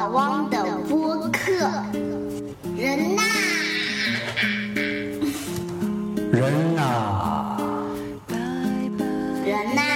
老汪的播客。人呐， 人呐， 人呐，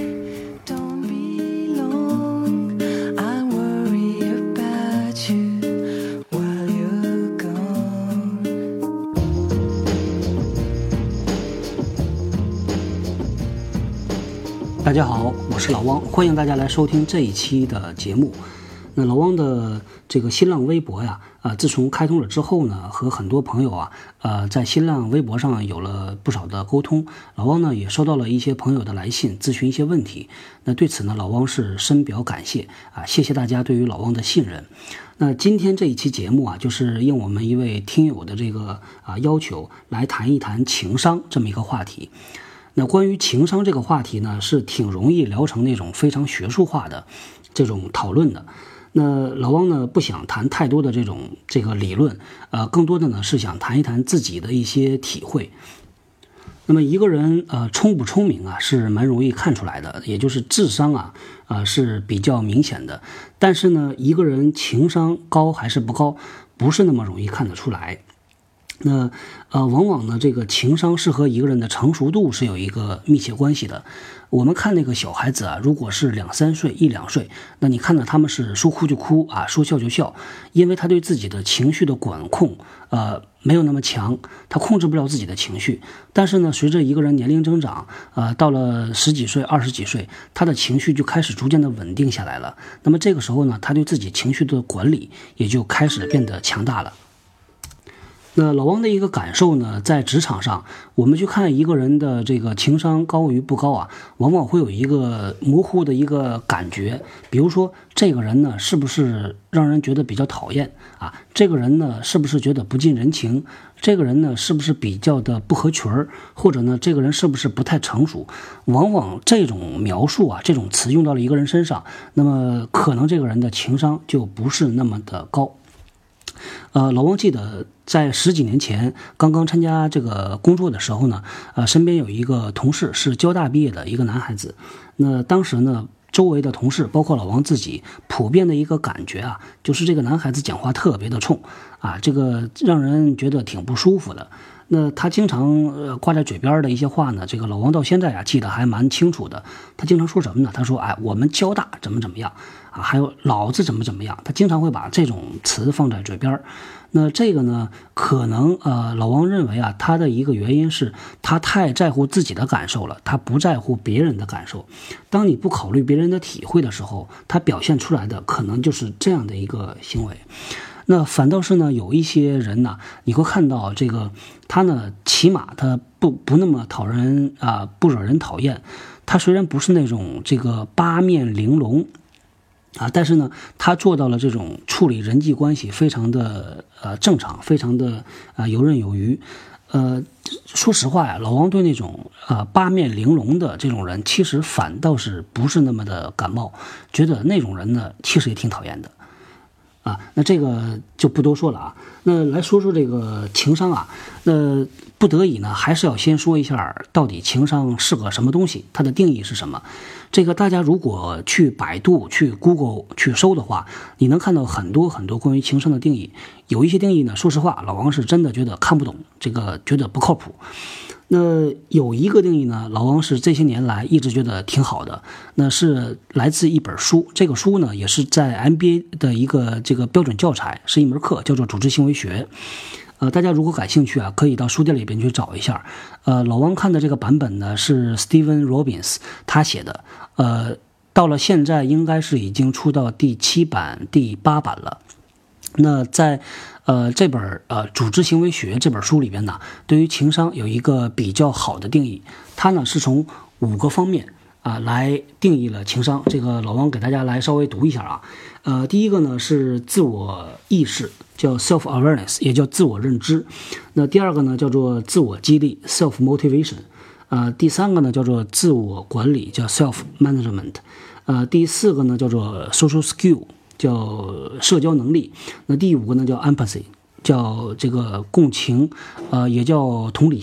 大家好，我是老汪，欢迎大家来收听这一期的节目。那老汪的这个新浪微博呀，自从开通了之后呢，和很多朋友在新浪微博上有了不少的沟通。老汪呢也收到了一些朋友的来信，咨询一些问题。那对此呢，老汪是深表感谢谢谢大家对于老汪的信任。那今天这一期节目就是应我们一位听友的这个要求，来谈一谈情商这么一个话题。那关于情商这个话题呢，是挺容易聊成那种非常学术化的这种讨论的。那老汪呢不想谈太多的这个理论，更多的呢是想谈一谈自己的一些体会。那么一个人聪不聪明是蛮容易看出来的，也就是智商是比较明显的。但是呢，一个人情商高还是不高，不是那么容易看得出来。那往往呢，这个情商是和一个人的成熟度是有一个密切关系的。我们看那个小孩子如果是2、3岁、1、2岁，那你看到他们是说哭就哭说笑就笑，因为他对自己的情绪的管控没有那么强，他控制不了自己的情绪。但是呢，随着一个人年龄增长，到了10几岁、20几岁，他的情绪就开始逐渐的稳定下来了。那么这个时候呢，他对自己情绪的管理也就开始变得强大了。那老汪的一个感受呢，在职场上，我们去看一个人的这个情商高与不高往往会有一个模糊的一个感觉。比如说，这个人呢，是不是让人觉得比较讨厌这个人呢，是不是觉得不近人情？这个人呢，是不是比较的不合群儿？或者呢，这个人是不是不太成熟？往往这种描述这种词用到了一个人身上，那么可能这个人的情商就不是那么的高。老汪记得在10几年前刚刚参加这个工作的时候呢，身边有一个同事是交大毕业的一个男孩子。那当时呢，周围的同事包括老汪自己普遍的一个感觉就是这个男孩子讲话特别的冲这个让人觉得挺不舒服的。那他经常挂在嘴边的一些话呢，这个老汪到现在记得还蛮清楚的。他经常说什么呢？他说我们交大怎么怎么样还有老子怎么怎么样。他经常会把这种词放在嘴边。那这个呢，可能老汪认为他的一个原因是他太在乎自己的感受了，他不在乎别人的感受。当你不考虑别人的体会的时候，他表现出来的可能就是这样的一个行为。那反倒是呢，有一些人你会看到这个他呢，起码他不那么讨人不惹人讨厌。他虽然不是那种这个八面玲珑但是呢，他做到了这种处理人际关系非常的正常，非常的游刃有余。说实话老王对那种八面玲珑的这种人，其实反倒是不是那么的感冒，觉得那种人呢，其实也挺讨厌的。那这个就不多说了那来说说这个情商那不得已呢，还是要先说一下到底情商是个什么东西，它的定义是什么。这个大家如果去百度、去 Google 去搜的话，你能看到很多很多关于情商的定义。有一些定义呢，说实话老王是真的觉得看不懂，这个觉得不靠谱。那有一个定义呢，老王是这些年来一直觉得挺好的，那是来自一本书。这个书呢，也是在 MBA 的一个这个标准教材，是一门课，叫做组织行为学。大家如果感兴趣可以到书店里边去找一下。老王看的这个版本呢，是 Stephen Robbins 他写的。到了现在应该是已经出到第7版、第8版了。那在这本组织行为学这本书里边呢，对于情商有一个比较好的定义。它呢是从5个方面来定义了情商。这个老王给大家来稍微读一下第一个呢是自我意识，叫 self-awareness， 也叫自我认知。那第二个呢叫做自我激励 self-motivation。第三个呢叫做自我管理，叫 self-management。第四个呢叫做 social skill， 叫社交能力。那第5个呢叫 empathy， 叫这个共情，也叫同理心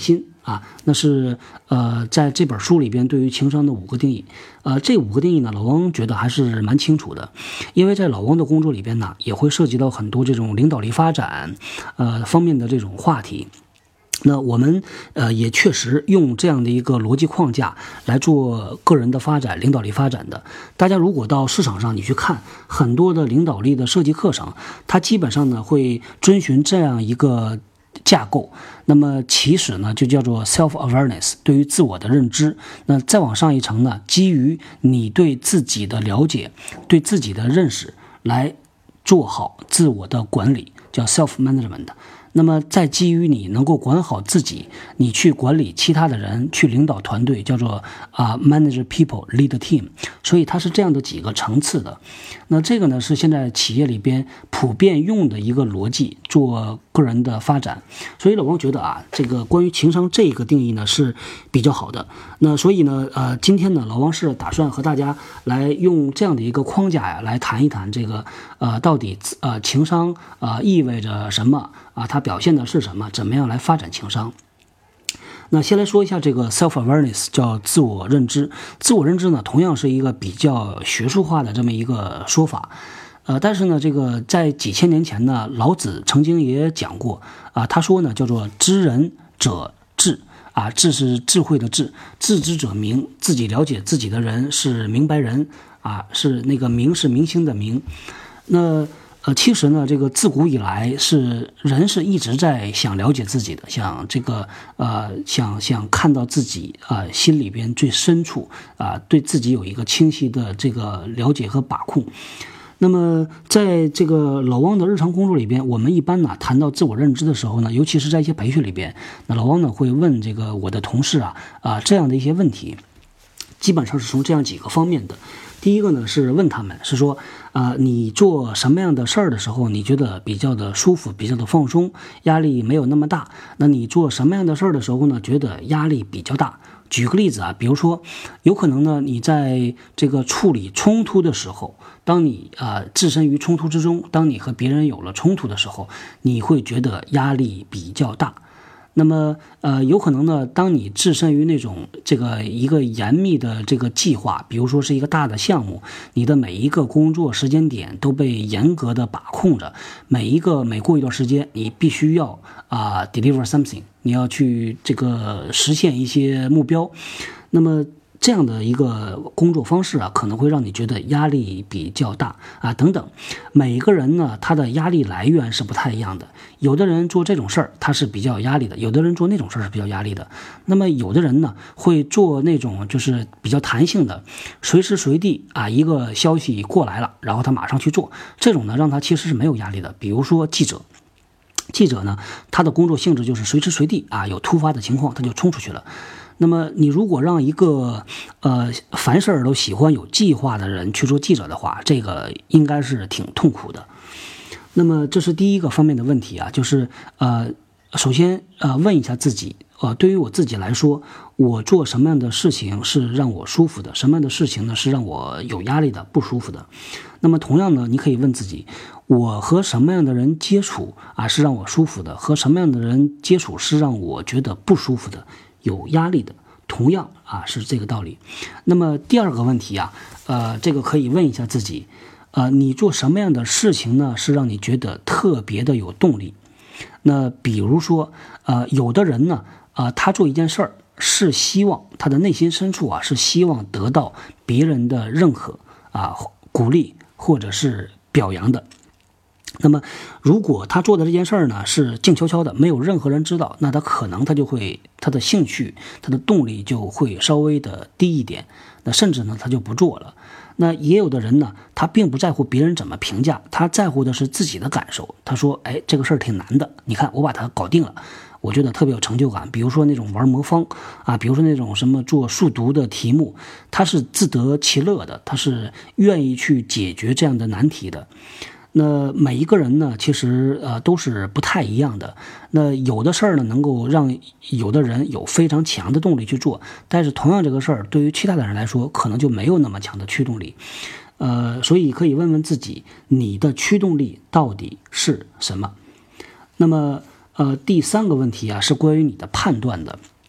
啊，那是在这本书里边对于情商的5个定义。这5个定义呢，老汪觉得还是蛮清楚的，因为在老汪的工作里边呢，也会涉及到很多这种领导力发展方面的这种话题。那我们也确实用这样的一个逻辑框架来做个人的发展、领导力发展的。大家如果到市场上你去看很多的领导力的设计课程，它基本上呢会遵循这样一个架构。那么起始呢就叫做 self-awareness， 对于自我的认知。那再往上一层呢，基于你对自己的了解、对自己的认识来做好自我的管理，叫 self-management。那么再基于你能够管好自己，你去管理其他的人，去领导团队，叫做manage people lead team。所以它是这样的几个层次的。那这个呢是现在企业里边普遍用的一个逻辑，做个人的发展。所以老汪觉得这个关于情商这个定义呢是比较好的。那所以呢今天呢老汪是打算和大家来用这样的一个框架来谈一谈这个到底情商意味着什么它表现的是什么，怎么样来发展情商。那先来说一下这个 self-awareness， 叫自我认知。自我认知呢，同样是一个比较学术化的这么一个说法。但是呢，这个在几千年前呢，老子曾经也讲过他说呢，叫做知人者智智是智慧的智，智之者明，自己了解自己的人是明白人是那个明是明星的明。那其实呢，这个自古以来人是一直在想了解自己的，想这个想看到自己心里边最深处对自己有一个清晰的这个了解和把控。那么在这个老汪的日常工作里边，我们一般呢谈到自我认知的时候呢，尤其是在一些培训里边，那老汪呢会问这个我的同事这样的一些问题，基本上是从这样几个方面的。第一个呢是问他们是说你做什么样的事儿的时候你觉得比较的舒服，比较的放松，压力没有那么大。那你做什么样的事儿的时候呢觉得压力比较大。举个例子比如说有可能呢你在这个处理冲突的时候，当你置身于冲突之中，当你和别人有了冲突的时候，你会觉得压力比较大。那么有可能呢当你置身于那种这个一个严密的这个计划，比如说是一个大的项目，你的每一个工作时间点都被严格的把控着，每过一段时间你必须要deliver something， 你要去这个实现一些目标。那么这样的一个工作方式可能会让你觉得压力比较大等等。每个人呢他的压力来源是不太一样的，有的人做这种事儿他是比较有压力的，有的人做那种事儿是比较压力的。那么有的人呢会做那种就是比较弹性的，随时随地一个消息过来了，然后他马上去做，这种呢让他其实是没有压力的。比如说记者呢他的工作性质就是随时随地有突发的情况他就冲出去了。那么你如果让一个凡事都喜欢有计划的人去做记者的话，这个应该是挺痛苦的。那么这是第一个方面的问题就是首先问一下自己对于我自己来说，我做什么样的事情是让我舒服的，什么样的事情呢是让我有压力的，不舒服的。那么同样呢你可以问自己，我和什么样的人接触是让我舒服的，和什么样的人接触是让我觉得不舒服的，有压力的，同样是这个道理。那么第二个问题这个可以问一下自己你做什么样的事情呢是让你觉得特别的有动力。那比如说有的人呢他做一件事儿是希望他的内心深处是希望得到别人的认可鼓励或者是表扬的。那么如果他做的这件事儿呢是静悄悄的，没有任何人知道，那他可能他的兴趣他的动力就会稍微的低一点，那甚至呢他就不做了。那也有的人呢他并不在乎别人怎么评价，他在乎的是自己的感受。他说这个事儿挺难的，你看我把它搞定了，我觉得特别有成就感。比如说那种玩魔方比如说那种什么做数独的题目，他是自得其乐的，他是愿意去解决这样的难题的。那每一个人呢其实都是不太一样的。那有的事儿呢能够让有的人有非常强的动力去做，但是同样这个事儿对于其他的人来说可能就没有那么强的驱动力。所以可以问问自己，你的驱动力到底是什么。那么第三个问题是关于你的判断的。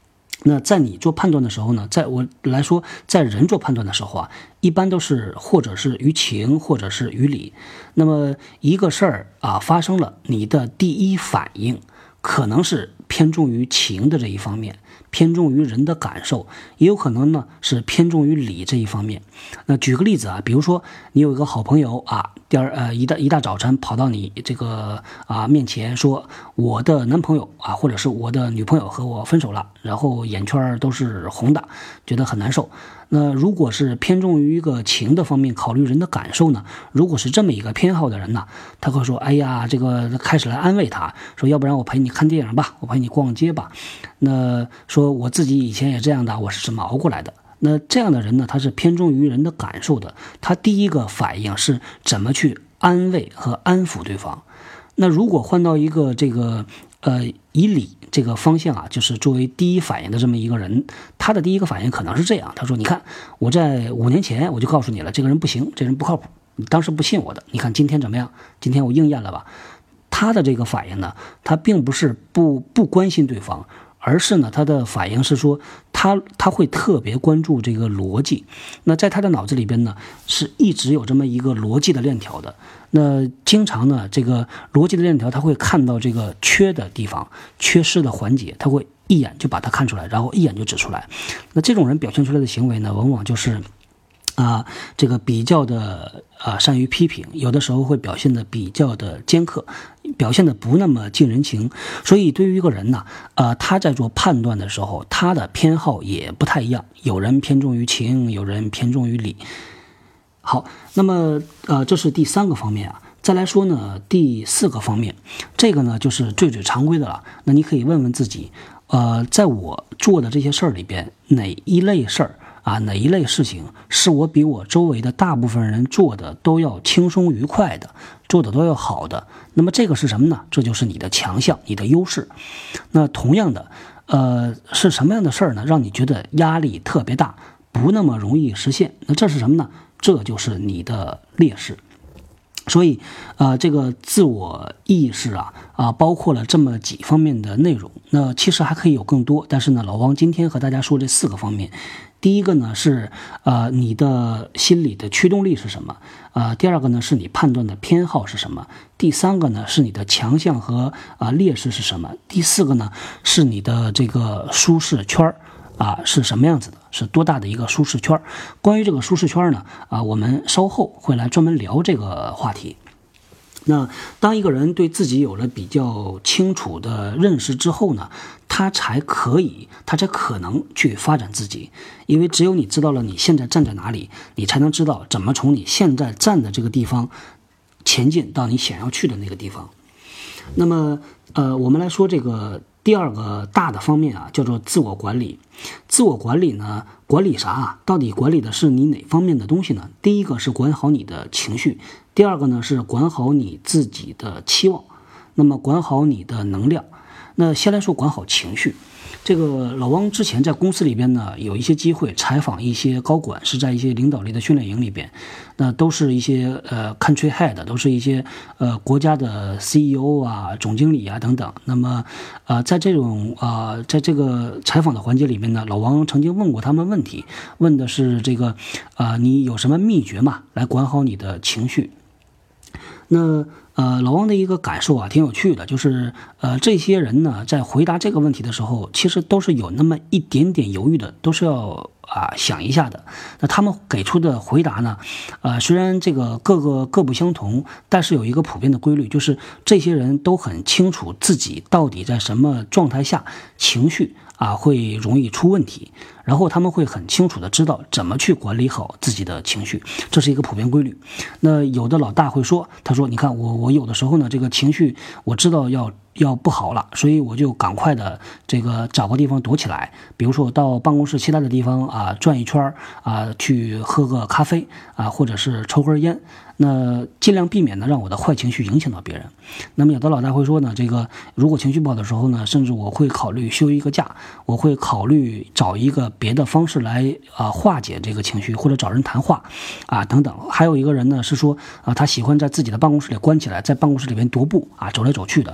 那在你做判断的时候呢，在我来说，在人做判断的时候啊，一般都是或者是于情，或者是于理。那么一个事儿啊发生了，你的第一反应可能是偏重于情的这一方面，偏重于人的感受，也有可能呢是偏重于理这一方面。那举个例子啊，比如说你有一个好朋友啊，一大早晨跑到你这个面前说，我的男朋友啊，或者是我的女朋友和我分手了，然后眼圈都是红的，觉得很难受。那如果是偏重于一个情的方面，考虑人的感受呢，如果是这么一个偏好的人呢，他会说，哎呀，这个开始来安慰他，说要不然我陪你看电影吧，我陪你逛街吧。那说我自己以前也这样的，我是怎么熬过来的。那这样的人呢，他是偏重于人的感受的，他第一个反应是怎么去安慰和安抚对方。那如果换到一个这个以理这个方向啊，就是作为第一反应的这么一个人，他的第一个反应可能是这样，他说，你看我在5年前我就告诉你了，这个人不行，这人不靠谱，你当时不信我的，你看今天怎么样，今天我应验了吧。他的这个反应呢，他并不是不关心对方，而是呢，他的反应是说，他会特别关注这个逻辑。那在他的脑子里边呢，是一直有这么一个逻辑的链条的。那经常呢，这个逻辑的链条，他会看到这个缺的地方、缺失的环节，他会一眼就把它看出来，然后一眼就指出来。那这种人表现出来的行为呢，往往就是这个比较的善于批评，有的时候会表现的比较的尖刻，表现的不那么近人情。所以对于一个人呢，他在做判断的时候，他的偏好也不太一样，有人偏重于情，有人偏重于理。好，那么这是第3个方面啊。再来说呢，第4个方面，这个呢就是最常规的了。那你可以问问自己，在我做的这些事儿里边，哪一类事儿哪一类事情是我比我周围的大部分人做的都要轻松愉快的，做的都要好的？那么这个是什么呢？这就是你的强项，你的优势。那同样的，是什么样的事儿呢，让你觉得压力特别大，不那么容易实现？那这是什么呢？这就是你的劣势。所以这个自我意识包括了这么几方面的内容。那其实还可以有更多，但是呢，老汪今天和大家说这4个方面。第一个呢是你的心理的驱动力是什么？第2个呢是你判断的偏好是什么？第3个呢是你的强项和劣势是什么？第4个呢是你的这个舒适圈是什么样子的？是多大的一个舒适圈？关于这个舒适圈呢，我们稍后会来专门聊这个话题。那当一个人对自己有了比较清楚的认识之后呢，他才可能去发展自己。因为只有你知道了你现在站在哪里，你才能知道怎么从你现在站的这个地方前进到你想要去的那个地方。那么我们来说这个第2个大的方面叫做自我管理。自我管理呢，管理啥到底管理的是你哪方面的东西呢？第一个是管好你的情绪，第2个呢是管好你自己的期望，那么管好你的能量。那先来说管好情绪。这个老汪之前在公司里边呢，有一些机会采访一些高管，是在一些领导力的训练营里边，那都是一些country head， 都是一些国家的 CEO 总经理等等。那么在这个采访的环节里面呢，老汪曾经问过他们问题，问的是这个你有什么秘诀嘛，来管好你的情绪？那老汪的一个感受挺有趣的，就是这些人呢在回答这个问题的时候，其实都是有那么一点点犹豫的，都是要想一下的。那他们给出的回答呢，虽然这个各不相同，但是有一个普遍的规律，就是这些人都很清楚自己到底在什么状态下情绪会容易出问题，然后他们会很清楚的知道怎么去管理好自己的情绪，这是一个普遍规律。那有的老大会说，他说你看我有的时候呢，这个情绪我知道要不好了，所以我就赶快的这个找个地方躲起来，比如说我到办公室其他的地方转一圈去喝个咖啡或者是抽根烟，那尽量避免呢让我的坏情绪影响到别人。那么有的老大会说呢，这个如果情绪不好的时候呢，甚至我会考虑休一个假，我会考虑找一个别的方式来化解这个情绪，或者找人谈话等等。还有一个人呢是说他喜欢在自己的办公室里关起来，在办公室里边踱步走来走去的。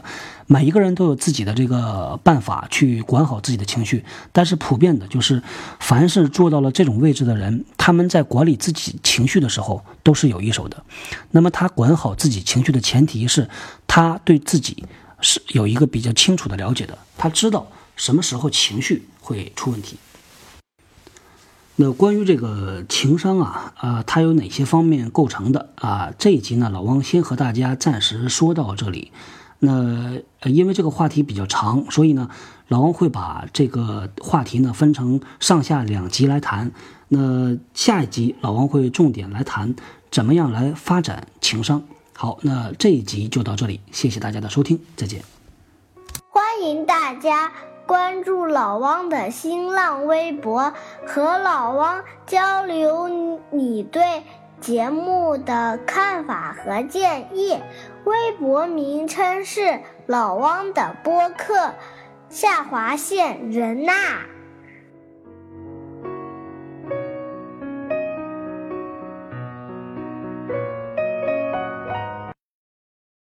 每一个人都有自己的这个办法去管好自己的情绪，但是普遍的就是，凡是做到了这种位置的人，他们在管理自己情绪的时候都是有一手的。那么他管好自己情绪的前提是，他对自己是有一个比较清楚的了解的，他知道什么时候情绪会出问题。那关于这个情商它有哪些方面构成的这一集呢，老汪先和大家暂时说到这里。那因为这个话题比较长，所以呢，老汪会把这个话题呢分成上下2集来谈。那下一集老汪会重点来谈怎么样来发展情商。好，那这一集就到这里，谢谢大家的收听，再见。 欢迎大家关注老汪的新浪微博，和老汪交流你对节目的看法和建议。微博名称是老汪的播客下划线人呐。